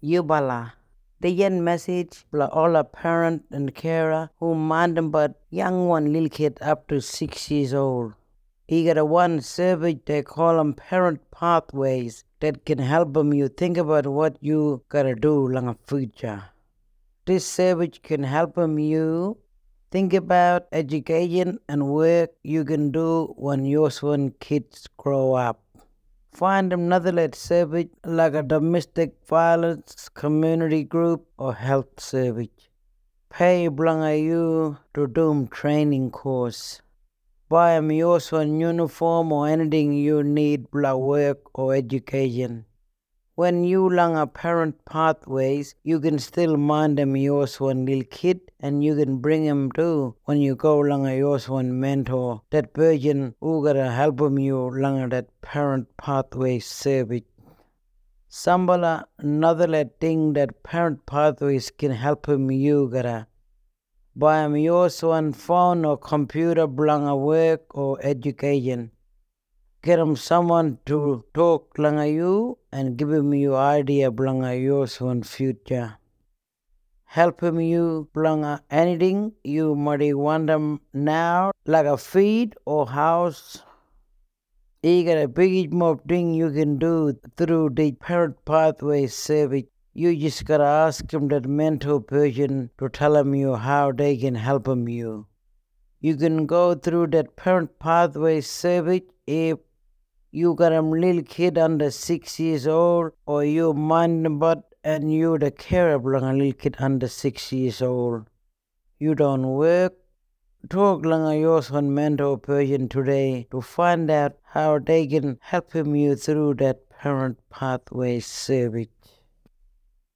Yubala. The yen message bla all a parent and carer who mind them but young one little kid up to 6 years old. He got a one service they call them parent pathways that can help them you think about what you gotta do in the future. This service can help them you think about education and work you can do when your son kids grow up. Find another service like a domestic violence community group or health service. Pay blanga you to do training course. Buy your son uniform or anything you need bla work or education. When you long a parent pathways, you can still mind them yours one little kid and you can bring him too when you go along a yours one mentor, that person who gotta help him you along that parent pathway service. Sambala another thing that parent pathways can help him you gotta buy him yours one phone or computer belong a work or education. Get him someone to talk langa you and give him you idea blanga yours one future. Help him you blanga anything you might want them now, like a feed or house. He got a big more thing you can do through the parent pathway service. You just gotta ask him that mentor person to tell him you how they can help him you. You can go through that parent pathway service if you got a little kid under 6 years old, or you mind about and you the care of a little kid under 6 years old. You don't work. Talk langa yours on mentor person today to find out how they can help him you through that parent pathway service.